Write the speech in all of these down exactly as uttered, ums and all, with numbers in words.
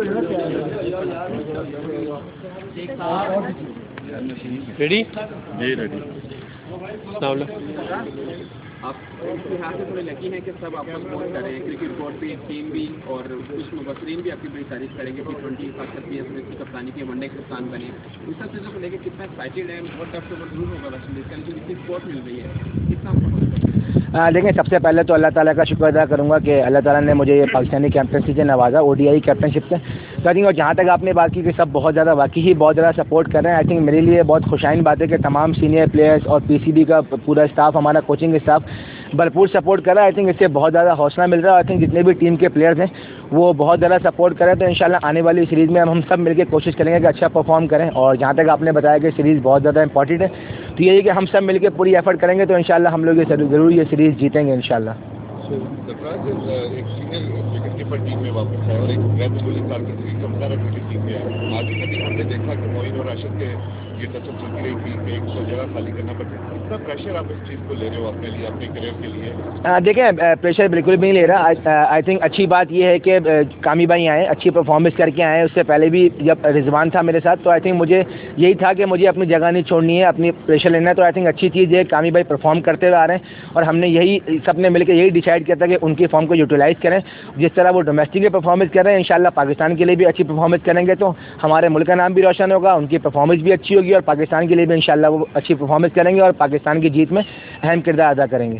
Ready जी ready. आपके यहाँ से थोड़े यकीन है कि सब आपका सपोर्ट कर रहे हैं, क्रिकेट बोर्ड भी, टीम भी और कुछ मुबसरीन भी आपकी बड़ी तारीफ करेंगे कि ट्वेंटी खास करके की कप्तानी के वनडे कप्तान बने। इन सब चीज़ों को लेकर कितना एक्साइटेड है, बहुत टफ से बहुत दूर होगा वेस्ट इंडीज़ का, लेकिन इतनी सपोर्ट मिल रही है, कितना देखिए सबसे पहले तो अल्लाह ताला का शुक्र अदा करूँगा कि अल्लाह ताला ने मुझे ये पाकिस्तानी कैप्टनसी से नवाजा, ओडीआई कैप्टनशिप से। तो आई थिंक और जहाँ तक आपने बात की कि सब बहुत ज़्यादा वाकई ही बहुत ज़्यादा सपोर्ट कर रहे हैं। आई थिंक मेरे लिए बहुत खुशाइन बात है कि तमाम सीनियर प्लेयर्स और पीसीबी का पूरा स्टाफ, हमारा कोचिंग स्टाफ भरपूर सपोर्ट कर रहा है। आई थिंक इससे बहुत ज़्यादा हौसला मिल रहा है। आई थिंक जितने भी टीम के प्लेयर्स हैं वो बहुत ज़्यादा सपोर्ट करें, तो इंशाल्लाह आने वाली सीरीज़ में हम सब मिलकर कोशिश करेंगे कि अच्छा परफॉर्म करें। और जहाँ तक आपने बताया कि सीरीज़ बहुत ज़्यादा इंपॉर्टेंट है, तो यही कि हम सब मिलकर पूरी एफर्ट करेंगे तो इंशाल्लाह हम लोग ये ज़रूर ये सीरीज़ जीतेंगे इंशाल्लाह। एक सीनियर विकेट कीपर टीम में वापस है और एक गैर बॉलिंग कारकर्दगी कमदार विकेट टीम में है। आज भी हमने देखा कि मोइन और राशिद के ये टचअप चलती रही टीम में, एक सौ जगह खाली करना पड़ता है। कितना प्रेशर आप इस चीज़ को ले रहे हो अपने लिए, अपने करियर के लिए? देखें प्रेशर बिल्कुल भी नहीं ले रहा। आई थिंक अच्छी बात यह है कि कामी भाई आए, अच्छी परफॉर्मेंस करके आए। उससे पहले भी जब रिजवान था मेरे साथ, तो आई थिंक मुझे यही था कि मुझे अपनी जगह नहीं छोड़नी है, अपनी प्रेशर लेना है। तो आई थिंक अच्छी चीज़ है, कामी भाई परफॉर्म करते हुए आ रहे हैं और हमने यही सबने मिलकर यही डिसाइड किया था कि उनकी फॉर्म को यूटिलाइज़ करें। जिस तरह वो डोमेस्टिक में परफॉर्मेंस कर रहे हैं, इंशाल्लाह पाकिस्तान के लिए भी अच्छी परफॉर्मेंस करेंगे तो हमारे मुल्क का नाम भी रोशन होगा, उनकी परफॉर्मेंस भी अच्छी होगी और पाकिस्तान के लिए भी इंशाल्लाह वो अच्छी परफॉर्मेंस करेंगे और पाकिस्तान की जीत में अहम किरदार अदा करेंगे।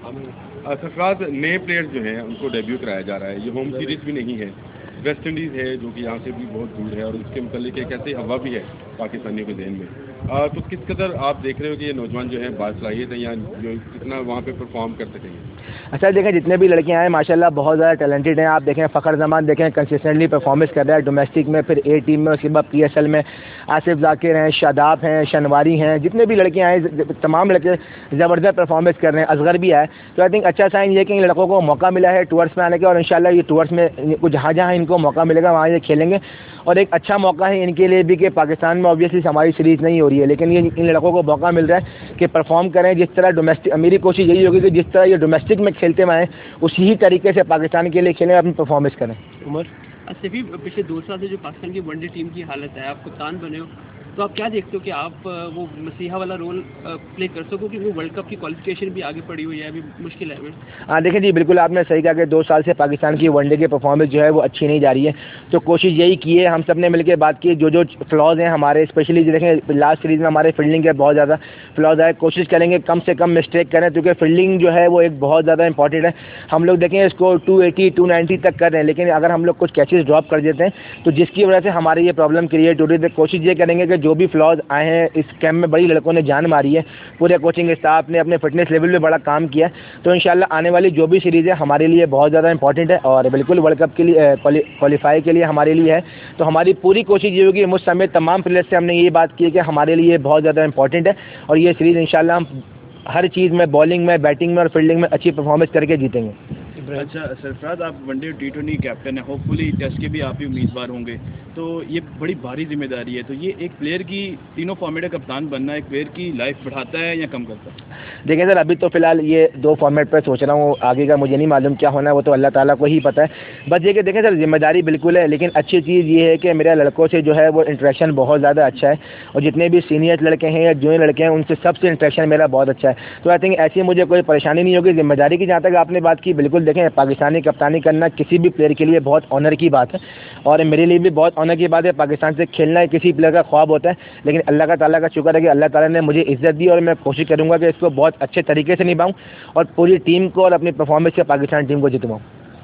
सरफराज, नए प्लेयर्स जो हैं उनको डेब्यू कराया जा रहा है, ये होम सीरीज़ भी नहीं है, वेस्ट इंडीज़ है जो कि यहाँ से भी बहुत दूर है और उसके मुतालिक एक ऐसी हवा भी है पाकिस्तानियों के जहन में। आ, तो किस कदर आप देख रहे हो कि ये नौजवान जो है बासलाहियत है या जो कितना वहाँ पे परफॉर्म कर सकेंगे? अच्छा देखें, जितने भी लड़के आए माशाल्लाह बहुत ज़्यादा टैलेंटेड हैं। आप देखें फ़खर जमान देखें कंसिस्टेंटली परफॉर्मेंस कर रहा है डोमेस्टिक में, फिर ए टीम में, उसके बाद पीएसएल में आसिफ जाकिर हैं, शादाब हैं, शनवारी हैं, जितने भी लड़के आए तमाम लड़के ज़बरदस्त परफॉर्मेंस कर रहे हैं। असगर भी आए, तो आई थिंक अच्छा साइन ये कि इन लड़कों को मौका मिला है टूर्स में आने का और इंशाल्लाह ये टूर्स में कुछ जहाँ जहाँ इनको मौका मिलेगा वहाँ ये खेलेंगे। और एक अच्छा मौका है इनके लिए भी कि पाकिस्तान में ऑब्वियसली हमारी सीरीज़ नहीं हो रही है, लेकिन ये इन लड़कों को मौका मिल रहा है कि परफॉर्म करें जिस तरह डोमेस्टिक। मेरी कोशिश यही होगी कि जिस तरह ये डोमेस्टिक में खेलते हुए आए उसी ही तरीके से पाकिस्तान के लिए खेलें, अपनी परफॉर्मेंस करें। उमर सिर्फ पिछले दो साल से जो पाकिस्तान की वनडे टीम की हालत है, आप कप्तान बने हो, तो आप क्या देखते हो कि आप वो मसीहा वाला रोल प्ले कर सको, क्योंकि वर्ल्ड कप की क्वालिफिकेशन भी आगे पड़ी हुई है, अभी मुश्किल है? हाँ देखें जी, बिल्कुल आपने सही कहा कि दो साल से पाकिस्तान की वनडे की परफॉर्मेंस जो है वो अच्छी नहीं जा रही है। तो कोशिश यही की है, हम सब ने मिलकर बात की, जो जो फ्लॉज हैं हमारे, स्पेशली देखें लास्ट सीरीज़ में हमारे फील्डिंग के बहुत ज़्यादा फ्लॉज आए, कोशिश करेंगे कम से कम मिस्टेक करें, क्योंकि फील्डिंग जो है वो एक बहुत ज़्यादा इंपॉर्टेंट है। हम लोग देखें इसको टू एटी टू नाइन्टी तक कर रहे हैं, लेकिन अगर हम लोग कुछ कैचेस ड्रॉप कर देते हैं तो जिसकी वजह से हमारी ये प्रॉब्लम क्रिएट हो रही है। कोशिश ये करेंगे कि जो भी फ्लॉज आए हैं, इस कैंप में बड़ी लड़कों ने जान मारी है, पूरे कोचिंग स्टाफ ने अपने फिटनेस लेवल पे बड़ा काम किया, तो इंशाल्लाह आने वाली जो भी सीरीज़ है हमारे लिए बहुत ज़्यादा इंपॉर्टेंट है और बिल्कुल वर्ल्ड कप के लिए क्वालिफाई के लिए हमारे लिए है। तो हमारी पूरी कोशिश ये होगी, मुझ समेत तमाम प्लेयर्स से हमने ये बात की है कि हमारे लिए बहुत ज़्यादा इंपॉर्टेंट है और ये सीरीज़ इंशाल्लाह हम हर चीज़ में, बॉलिंग में, बैटिंग में और फील्डिंग में अच्छी परफॉर्मेंस करके जीतेंगे। अच्छा सरफराज, आप वनडे टी ट्वेंटी कैप्टन है, होपफुली टेस्ट के भी आप ही उम्मीदवार होंगे, तो ये बड़ी भारी जिम्मेदारी है। तो ये एक प्लेयर की, तीनों फॉर्मेट का कप्तान बनना एक प्लेयर की लाइफ बढ़ाता है या कम करता है? देखिए सर, अभी तो फिलहाल ये दो फॉर्मेट पर सोच रहा हूँ, आगे का मुझे नहीं मालूम क्या होना है, वो तो अल्लाह ताला को ही पता है। बस ये कि देखें सर, जिम्मेदारी बिल्कुल है, लेकिन अच्छी चीज़ ये है कि मेरे लड़कों से जो है वो इंटरेक्शन बहुत ज़्यादा अच्छा है और जितने भी सीनियर लड़के हैं या जूनियर लड़के हैं उनसे सबसे इंटरेक्शन मेरा बहुत अच्छा है। तो आई थिंक ऐसी मुझे कोई परेशानी नहीं होगी। जिम्मेदारी की जहाँ तक आपने बात की, बिल्कुल देखें पाकिस्तानी कप्तानी करना किसी भी प्लेयर के लिए बहुत ऑनर की बात है और मेरे लिए भी बहुत ऑनर की बात है। पाकिस्तान से खेलना किसी प्लेयर का ख्वाब होता है, लेकिन अल्लाह का ताला का शुक्र है कि अल्लाह ताला ने मुझे इज्जत दी और मैं कोशिश करूंगा कि इसको बहुत अच्छे तरीके से निभाऊं और पूरी टीम को और अपनी परफॉर्मेंस से पाकिस्तान टीम को जितवाऊं।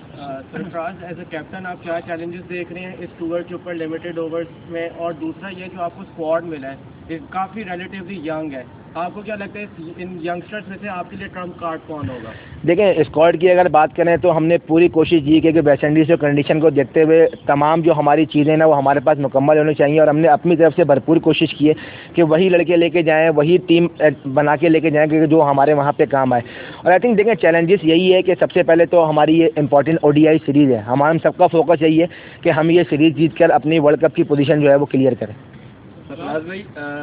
सरफराज, एज अ कैप्टन आप क्या चैलेंजेस देख रहे हैं इस टूर के ऊपर लिमिटेड ओवर्स में, और दूसरा ये जो आपको स्क्वाड मिला है ये काफ़ी रिलेटिवली यंग है, आपको क्या लगता है इन यंगस्टर्स में से आपके लिए ट्रम्प कार्ड कौन होगा? देखें, स्क्वाड की अगर बात करें तो हमने पूरी कोशिश ये की कि वेस्ट इंडीज़ के कंडीशन को देखते हुए तमाम जो हमारी चीज़ें ना वो हमारे पास मुकम्मल होनी चाहिए और हमने अपनी तरफ से भरपूर कोशिश की है कि वही लड़के लेके जाएं, वही टीम बना के लेके जाएं कि जो हमारे वहाँ पे काम आए। और आई थिंक देखें चैलेंजेस यही है कि सबसे पहले तो हमारी ये इंपॉर्टेंट ओडीआई सीरीज़ है, हमारा हम सबका फोकस यही है कि हम ये सीरीज़ जीत कर अपनी वर्ल्ड कप की पोजीशन जो है वो क्लियर करें। सरफराज भाई,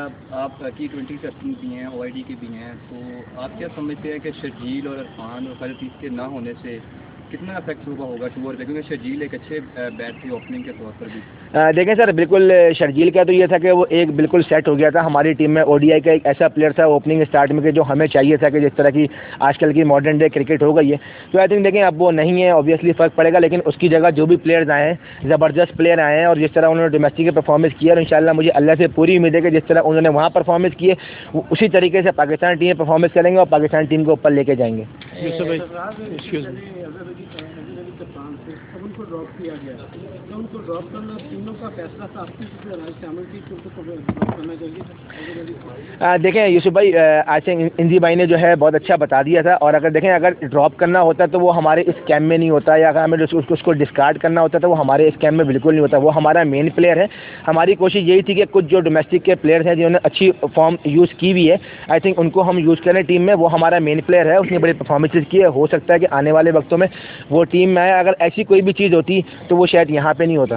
आप टी ट्वेंटी कैप्टन भी हैं, ओआईडी के भी हैं, तो आप क्या समझते हैं कि शर्जील और इरफान और खलील के ना होने से कितना इफेक्ट होगा होगा टूर पे, क्योंकि शर्जील एक अच्छे बैट थे ओपनिंग के तौर पर भी। आ, देखें सर, बिल्कुल शर्जील का तो ये था कि वो एक बिल्कुल सेट हो गया था हमारी टीम में। ओडीआई का एक ऐसा प्लेयर था ओपनिंग स्टार्ट में कि जो हमें चाहिए था कि जिस तरह की आजकल की मॉडर्न डे क्रिकेट हो गई है, तो आई थिंक देखें अब वो नहीं है, ऑब्वियसली फ़र्क पड़ेगा, लेकिन उसकी जगह जो भी प्लेयर्स आए हैं, ज़बरदस्त प्लेयर आए हैं, और जिस तरह उन्होंने डोमेस्टिक की परफॉर्मेंस किया, और इंशाल्लाह मुझे अल्लाह से पूरी उम्मीद है कि जिस तरह उन्होंने वहाँ परफॉर्मेंस किए उसी तरीके से पाकिस्तान टीम परफॉर्मेंस करेंगे और पाकिस्तान टीम को ऊपर लेके जाएंगे। उनको ड्रॉप किया गया, तो उनको ड्रॉप करना तीनों का फैसला था, आपकी शामिल थी कि उनको ड्रॉप करना चाहिए। देखें यूसुफ भाई, आई थिंक इंदी भाई ने जो है बहुत अच्छा बता दिया था, और अगर देखें अगर ड्रॉप करना होता तो वो हमारे इस कैम्प में नहीं होता, या अगर हमें उसको उसको डिस्कार्ड करना होता तो वो हमारे इस कैम्प में बिल्कुल नहीं होता। वो हमारा मेन प्लेयर है। हमारी कोशिश यही थी कि कुछ जो डोमेस्टिक के प्लेयर्स हैं जिन्होंने अच्छी फॉर्म यूज़ की भी है, आई थिंक उनको हम यूज़ करें टीम में। वो हमारा मेन प्लेयर है, उसने बड़ी परफॉर्मेंसेज की है। हो सकता है कि आने वाले वक्तों में वो टीम में आए। अगर ऐसी कोई भी चीज़ होती तो वो शायद यहाँ पे नहीं होता।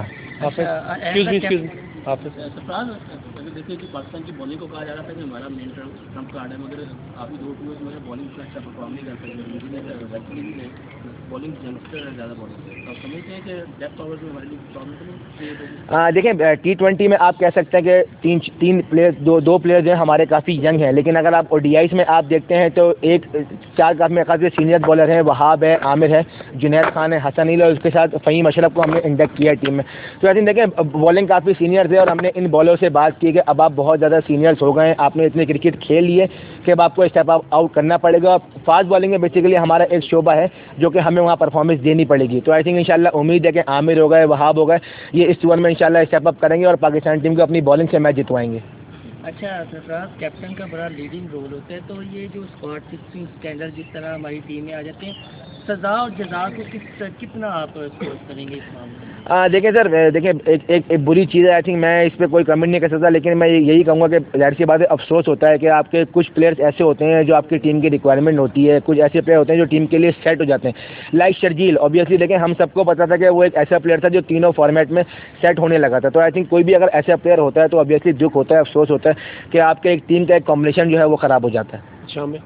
देखिए कि पाकिस्तान की बॉलिंग को कहा जा रहा था कि हमारा मेन ट्रम्प कार्ड है, मगर काफ़ी दो टूर्स में बॉलिंग का अच्छा परफॉर्म नहीं कर सकते, बॉलिंग यंगस्टर ज़्यादा बॉलिंग, आप समझते हैं कि डेप्थ ओवर्स में हमारे लिए प्रॉब्लम। देखें टी ट्वेंटी में आप कह सकते हैं कि तीन तीन प्लेयर्स दो दो प्लेयर्स हैं हमारे काफ़ी यंग हैं, लेकिन अगर आप ओडीआईस में आप देखते हैं तो एक चार काफ़ी काफ़ी सीनियर बॉलर हैं, वहाब है, आमिर है, जुनैद खान है, हसन इल, और उसके साथ फ़हीम अशरफ को हमने इंडक्ट किया टीम में। तो आई थिंक देखें बॉलिंग काफ़ी सीनियर थे, और हमने इन बॉलर से बात की कि अब आप बहुत ज़्यादा सीनियर्स हो गए हैं, आपने इतने क्रिकेट खेल लिए कि अब आपको स्टेप आउट करना पड़ेगा। फास्ट बॉलिंग में बेसिकली हमारा एक शोबा है जो कि हमें वहाँ परफॉर्मेंस देनी पड़ेगी। तो आई थिंक इंशाल्लाह उम्मीद है कि आमिर हो गए, वहाब हो गए, ये इस टूर में इंशाल्लाह स्टेप अप करेंगे और पाकिस्तान टीम को अपनी बॉलिंग से मैच जितवाएंगे। अच्छा सरफराज, कैप्टन का बड़ा लीडिंग रोल होता है, तो ये जो स्क्वाड सिक्सटीन स्टैंडर्ड जिस तरह हमारी टीम में आ जाते हैं, सज़ा और जज़ा को किस कितना आप सोच करेंगे इस मामले में? आ, देखें सर, देखें एक, एक एक बुरी चीज़ है, आई थिंक मैं इस पर कोई कमेंट नहीं कर सकता, लेकिन मैं यही कहूँगा कि जाहिर सी बात है, अफसोस होता है कि आपके कुछ प्लेयर्स ऐसे होते हैं जो आपकी टीम की रिक्वायरमेंट होती है, कुछ ऐसे प्लेयर होते हैं जो टीम के लिए सेट हो जाते हैं, लाइक शर्जील। ऑब्वियसली देखें हम सबको पता था कि वो एक ऐसा प्लेयर था जो तीनों फॉर्मेट में सेट होने लगा था। तो आई थिंक कोई भी अगर ऐसा प्लेयर होता है तो ऑब्वियसली दुख होता है, अफसोस होता है कि आपके एक टीम का एक कॉम्बिनेशन जो है वो ख़राब हो जाता है। शामिल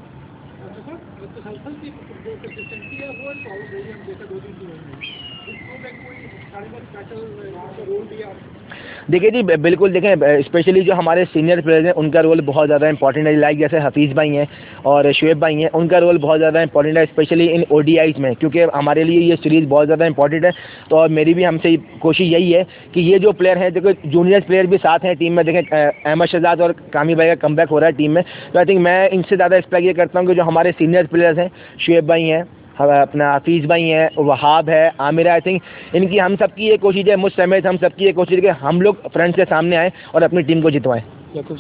देखिए जी, बिल्कुल देखें, स्पेशली जो हमारे सीनियर प्लेयर्स हैं उनका रोल बहुत ज़्यादा इंपॉर्टेंट है, लाइक जैसे हफीज़ भाई हैं और शुएब भाई हैं, उनका रोल बहुत ज़्यादा इंपॉर्टेंट है, स्पेशली इन ओडीआईस में, क्योंकि हमारे लिए ये सीरीज़ बहुत ज़्यादा इंपॉर्टेंट है। तो और मेरी भी हमसे कोशिश यही है कि ये जो प्लेयर हैं, देखो जूनियर प्लेयर भी साथ हैं टीम में, देखें अहमद शहजाद और कामी भाई का कमबैक हो रहा है टीम में, तो आई थिंक मैं इनसे ज़्यादा एक्सपेक्ट ये करता हूँ कि जो हमारे सीनियर प्लेयर्स हैं, शुएब भाई हैं, अपना हफीज़ भाई हैं, वहाब है, आमिर, आई थिंक इनकी हम सबकी ये कोशिश है, मुझ समेत हम सबकी ये कोशिश है कि हम लोग फ्रंट से सामने आएँ और अपनी टीम को जितवाएं। ये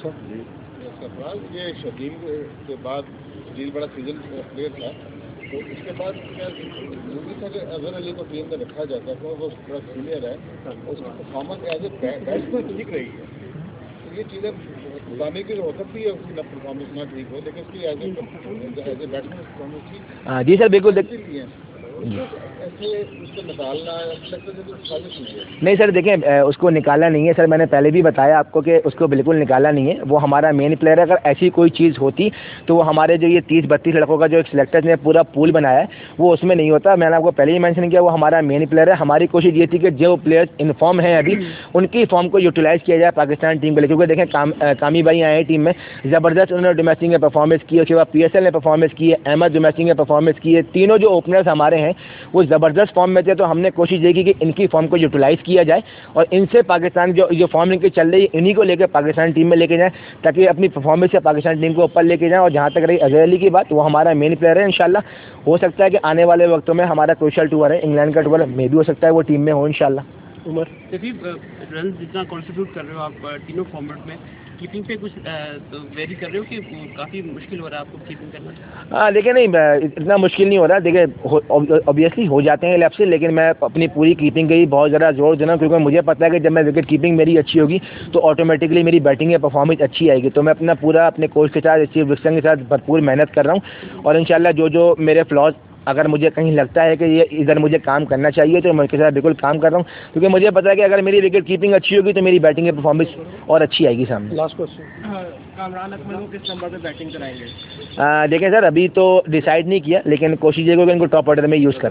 शकील के बाद शकील बड़ा सीजन प्लेयर था, तो इसके बाद जरूरी था कि अजहर अली को टीम में रखा जाता, तो वो बड़ा सीनियर है, उसकी परफॉर्मेंस एज ए बैट्समैन ठीक रही है। तो ये चीज़ें बताने की हो सकती है, उसकी परफॉर्मेंस ना ठीक हो, लेकिन उसकी as a as a batsman performance ठीक। हाँ जी सर, बिल्कुल ऐसे उसको निकालना नहीं सर, देखें उसको निकाला नहीं है सर, मैंने पहले भी बताया आपको कि उसको बिल्कुल निकाला नहीं है, वो हमारा मेन प्लेयर है। अगर ऐसी कोई चीज़ होती तो वो हमारे जो ये तीस बत्तीस लड़कों का जो एक सिलेक्टर्स ने पूरा पूल बनाया है वो उसमें नहीं होता। मैंने आपको पहले ही मेंशन किया, वो हमारा मेन प्लेयर है। हमारी कोशिश ये थी कि जो प्लेयर्स इन फॉर्म हैं अभी, उनकी फॉर्म को यूटिलाइज़ किया जाए पाकिस्तान टीम के लिए, क्योंकि देखें काम, कामी भाई आए हैं टीम में, ज़बरदस्त उन्होंने डोमेस्टिक में परफॉर्मेंस की है, उसके बाद पी एस एल ने परफॉर्मेंस की है, अहमद डोमेस्टिक में परफॉर्मेंस की है, तीनों जो ओपनर्स हमारे हैं वो ज़बरदस्त फॉर्म में थे। तो हमने कोशिश ये की कि इनकी फॉर्म को यूटिलाइज़ किया जाए और इनसे पाकिस्तान जो जो फॉर्म इनकी चल रही है इन्हीं को लेकर पाकिस्तान टीम में लेके जाएं, ताकि अपनी परफॉर्मेंस से पाकिस्तान टीम को ऊपर लेके जाएं। और जहाँ तक रही अजहर अली की बात, वो हमारा मेन प्लेयर है। इंशाल्लाह हो सकता है कि आने वाले वक्तों में हमारा क्रूशियल टूर है, इंग्लैंड का टूर में भी हो सकता है वो टीम में हो इंशाल्लाह। उमर देखिए रन जितना कंट्रीब्यूट कर रहे हो आप तीनों फॉर्मेट में, कीपिंग पे कुछ वेरी कर रहे हो कि काफ़ी मुश्किल हो रहा है आपको कीपिंग करना? हाँ देखिए, नहीं इतना मुश्किल नहीं हो रहा, देखिए ऑब्वियसली हो जाते हैं लैप से, लेकिन मैं अपनी पूरी कीपिंग की बहुत ज़्यादा जोर देना, क्योंकि मुझे पता है कि जब मैं विकेट कीपिंग मेरी अच्छी होगी तो ऑटोमेटिकली मेरी बैटिंग या परफॉर्मेंस अच्छी आएगी। तो मैं अपना पूरा अपने कोच के साथ, स्टीव विक्सन के साथ भरपूर मेहनत कर रहा हूँ, और इंशाल्लाह जो जो मेरे फ्लॉज अगर मुझे कहीं लगता है कि ये इधर मुझे काम करना चाहिए तो मैं उसके साथ बिल्कुल काम कर रहा हूँ, क्योंकि मुझे पता है कि अगर मेरी विकेट कीपिंग अच्छी होगी तो मेरी बैटिंग की परफॉर्मेंस और अच्छी आएगी सामने। लास्ट क्वेश्चन, कामरान अकमल को किस नंबर पे बैटिंग कराएंगे? देखें सर, अभी तो डिसाइड नहीं किया, लेकिन कोशिश ये होगी कि इनको टॉप ऑर्डर में यूज़ करें।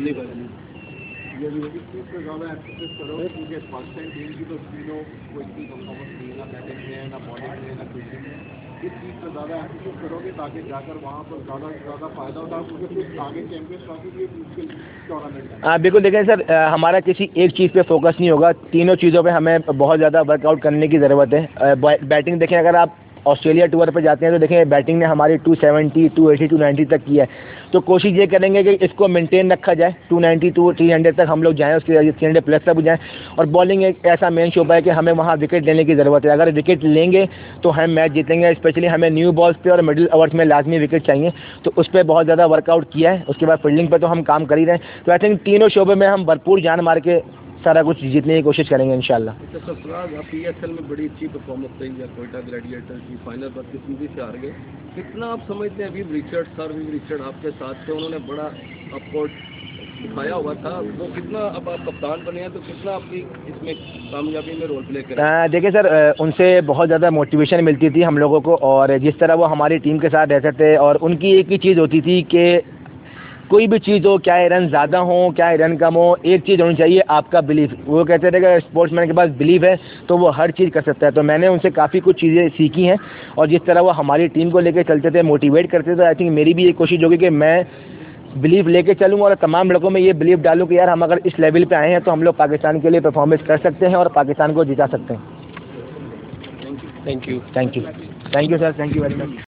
अगली बार ये भी इस चीज़ पे ज़्यादा एम्फेसिस करो क्योंकि फर्स्ट टाइम टीम की तो तीनों कोई इतनी परफॉर्मेंस नहीं, ना बैटिंग में ना बॉलिंग में ना फील्डिंग में, इस चीज़ पे ज़्यादा एम्फेसिस करोगे ताकि जाकर वहाँ पर ज़्यादा से ज़्यादा फायदा होता है, क्योंकि फिर आगे चैंपियंस ट्रॉफी भी एक मुश्किल टूर्नामेंट है। हाँ बिल्कुल, देखें सर, अ, हमारा किसी एक चीज़ पे फोकस नहीं होगा, तीनों चीज़ों पे हमें बहुत ज़्यादा वर्कआउट करने की ज़रूरत है। बैटिंग देखें, अगर आप ऑस्ट्रेलिया टूर पे जाते हैं तो देखें बैटिंग ने हमारी two seventy, two eighty, two ninety तक की है, तो कोशिश ये करेंगे कि इसको मेंटेन रखा जाए, two ninety to three hundred तक हम लोग जाएं, उसके थ्री हंड्रेड प्लस तक जाएं। और बॉलिंग एक ऐसा मेन शोबा है कि हमें वहाँ विकेट लेने की ज़रूरत है, अगर विकेट लेंगे तो हम मैच जीतेंगे। स्पेशली हमें न्यू बॉल्स पे और मिडिल ओवर्स में लाजमी विकेट चाहिए, तो उस पर बहुत ज़्यादा वर्कआउट किया है। उसके बाद फील्डिंग पर तो हम काम कर ही रहे हैं, तो आई थिंक तीनों शोबे में हम भरपूर जान मार के सारा कुछ जीतने की कोशिश करेंगे इंशाल्लाह। तो सरफराज, आप पीएसएल में बड़ी अच्छी परफॉर्मेंस रही है, कोयटा ग्लैडिएटर की फाइनल पर किस्मती से हार गए, कितना आप समझते हैं अभी रिचर्ड सर भी रिचर्ड आपके साथ थे, उन्होंने बड़ा आपको दिखाया हुआ था, वो कितना, अब आप कप्तान बने हैं तो कितना आपकी इसमें कामयाबी में रोल प्ले करें? देखिए सर, उनसे बहुत ज़्यादा मोटिवेशन मिलती थी हम लोगों को, और जिस तरह वो हमारी टीम के साथ रहते थे, और उनकी एक ही चीज़ होती थी कि कोई भी चीज़ हो, क्या रन ज़्यादा हो क्या रन कम हो, एक चीज़ होनी चाहिए, आपका बिलीफ। वो कहते थे कि स्पोर्ट्समैन के पास बिलीव है तो वो हर चीज़ कर सकता है। तो मैंने उनसे काफ़ी कुछ चीज़ें सीखी हैं, और जिस तरह वो हमारी टीम को लेकर चलते थे, मोटिवेट करते थे, आई थिंक मेरी भी एक कोशिश होगी कि मैं बिलीव लेके चलूँ और तमाम लोगों में ये बिलीव डालूँ कि यार हम अगर इस लेवल पे आए हैं तो हम लोग पाकिस्तान के लिए परफॉर्मेंस कर सकते हैं और पाकिस्तान को जिता सकते हैं। Thank you thank you thank you sir, thank you very much.